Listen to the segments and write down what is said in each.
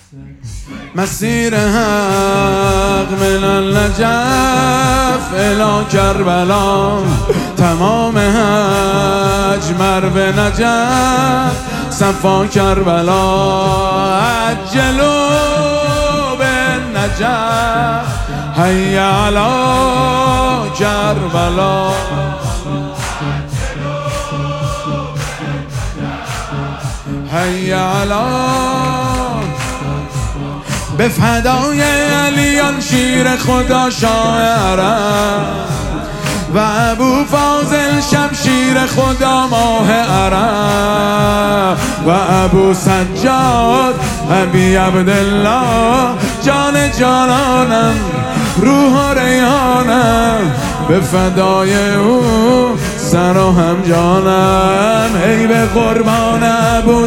مسیر حق من النجف الی کربلا، تمام حج مرو نجف صفا کربلا. عجلوا بالنجف حی علی کربلا. حی علی به فدای علیان شیر خدا شاه عرب و ابو فاضل شمشیر خدا ماه عرب و ابو سجاد ابی عبدالله جان جانانم روح و ریحانم به فدای او سر و هم جانم. ای به قربان ابو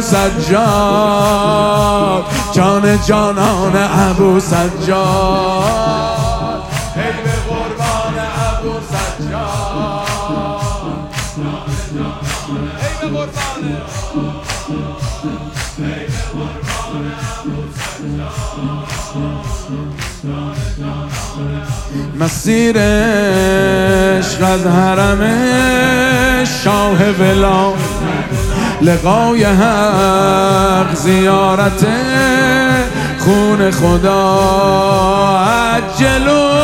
سجاد جان جانان ابو سجاد. ای به قربان ابو سجاد ای به قربان مسیر عشق از حرم شاه ولا، لقای حق زیارت خون خدا. عجلوا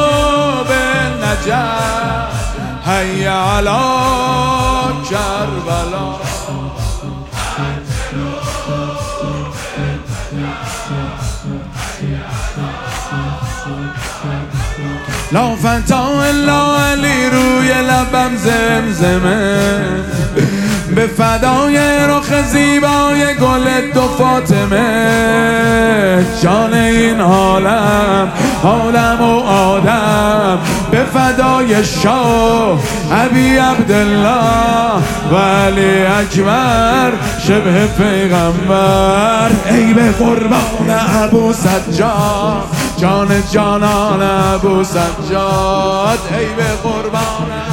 بالنجف حی علی کربلا. لا فتا الا علی روی لبم زمزمه به فدای رخ زیبای گل دو فاطمه. جان این عالم عالم و آدم به فدای شاه ابی عبدالله و علی اکبر شبه پیغمبر. ای به قربان ابو سجاد جان جانان ابو سجاد. ای به قربان